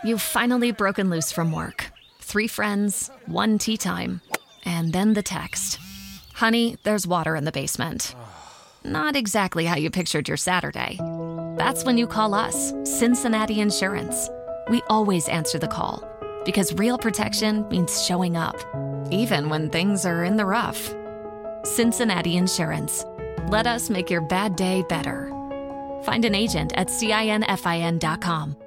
You've finally broken loose from work. 3 friends, 1 tea time, and then the text. Honey, there's water in the basement. Not exactly how you pictured your Saturday. That's when you call us, Cincinnati Insurance. We always answer the call because real protection means showing up, even when things are in the rough. Cincinnati Insurance. Let us make your bad day better. Find an agent at CINFIN.com.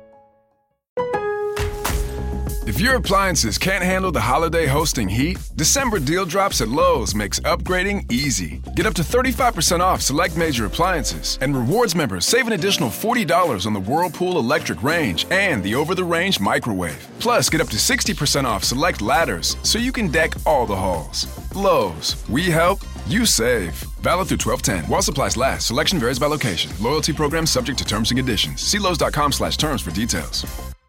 If your appliances can't handle the holiday hosting heat, December deal drops at Lowe's makes upgrading easy. Get up to 35% off select major appliances, and rewards members save an additional $40 on the Whirlpool electric range and the over-the-range microwave. Plus, get up to 60% off select ladders so you can deck all the halls. Lowe's, we help, you save. Valid through 12/10. While supplies last, selection varies by location. Loyalty program subject to terms and conditions. See Lowe's.com/terms for details.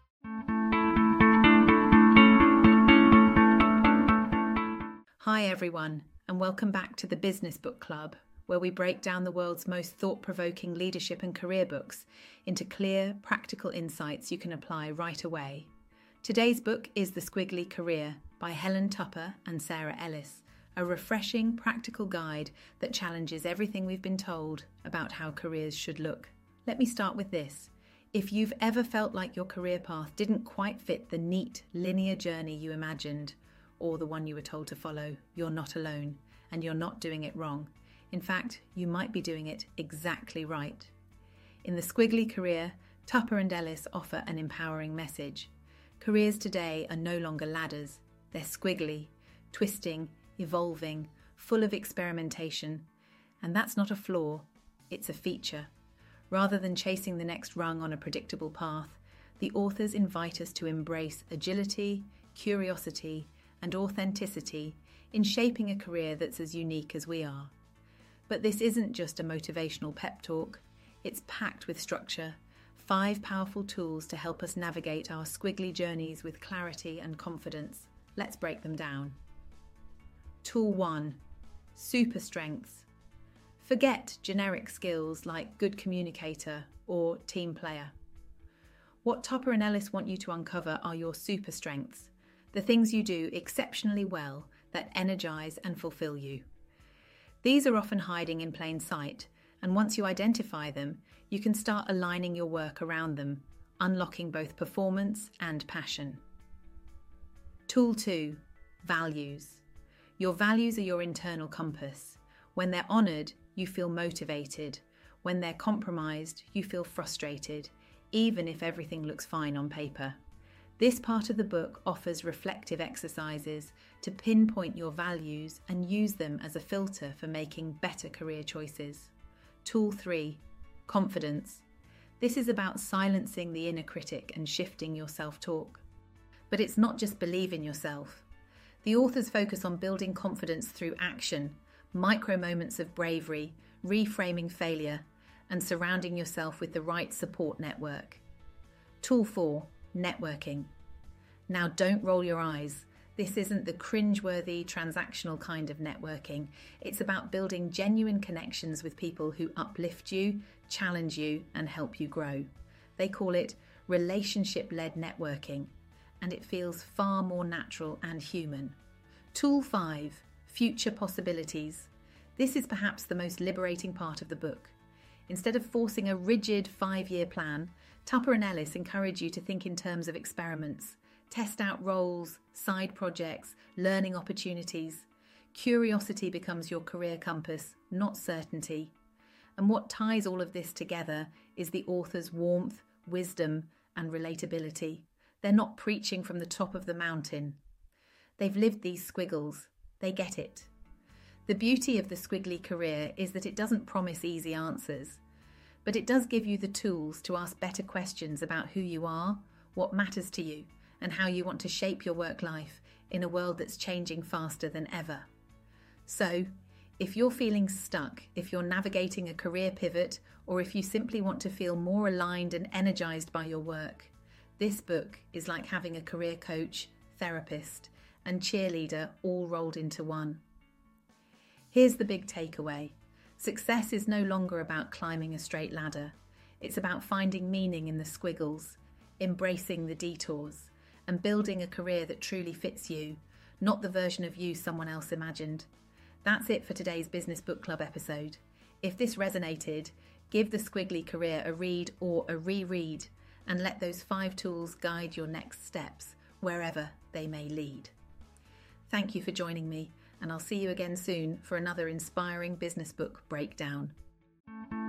Hi everyone, and welcome back to the Business Book Club, where we break down the world's most thought-provoking leadership and career books into clear, practical insights you can apply right away. Today's book is The Squiggly Career by Helen Tupper and Sarah Ellis, a refreshing, practical guide that challenges everything we've been told about how careers should look. Let me start with this. If you've ever felt like your career path didn't quite fit the neat, linear journey you imagined, or the one you were told to follow, you're not alone, and you're not doing it wrong. In fact, you might be doing it exactly right. In The Squiggly Career, Tupper and Ellis offer an empowering message. Careers today are no longer ladders. They're squiggly, twisting, evolving, full of experimentation. And that's not a flaw, it's a feature. Rather than chasing the next rung on a predictable path, the authors invite us to embrace agility, curiosity, and authenticity in shaping a career that's as unique as we are. But this isn't just a motivational pep talk. It's packed with structure, 5 powerful tools to help us navigate our squiggly journeys with clarity and confidence. Let's break them down. Tool 1. Super strengths. Forget generic skills like good communicator or team player. What Tupper and Ellis want you to uncover are your super strengths, the things you do exceptionally well that energize and fulfill you. These are often hiding in plain sight, and once you identify them, you can start aligning your work around them, unlocking both performance and passion. Tool 2. Values. Your values are your internal compass. When they're honoured, you feel motivated. When they're compromised, you feel frustrated, even if everything looks fine on paper. This part of the book offers reflective exercises to pinpoint your values and use them as a filter for making better career choices. Tool 3. Confidence. This is about silencing the inner critic and shifting your self-talk. But it's not just believe in yourself. The authors focus on building confidence through action, micro moments of bravery, reframing failure, and surrounding yourself with the right support network. Tool 4. Networking. Now don't roll your eyes. This isn't the cringeworthy, transactional kind of networking. It's about building genuine connections with people who uplift you, challenge you, and help you grow. They call it relationship-led networking, and it feels far more natural and human. Tool 5. Future possibilities. This is perhaps the most liberating part of the book. Instead of forcing a rigid 5-year plan, Tupper and Ellis encourage you to think in terms of experiments. Test out roles, side projects, learning opportunities. Curiosity becomes your career compass, not certainty. And what ties all of this together is the author's warmth, wisdom, and relatability. They're not preaching from the top of the mountain. They've lived these squiggles. They get it. The beauty of The Squiggly Career is that it doesn't promise easy answers, but it does give you the tools to ask better questions about who you are, what matters to you, and how you want to shape your work life in a world that's changing faster than ever. So, if you're feeling stuck, if you're navigating a career pivot, or if you simply want to feel more aligned and energized by your work, this book is like having a career coach, therapist, and cheerleader all rolled into one. Here's the big takeaway. Success is no longer about climbing a straight ladder. It's about finding meaning in the squiggles. embracing the detours, and building a career that truly fits you, not the version of you someone else imagined. That's it for today's Business Book Club episode. If this resonated, give The Squiggly Career a read or a reread, and let those 5 tools guide your next steps, wherever they may lead. Thank you for joining me, and I'll see you again soon for another inspiring business book breakdown.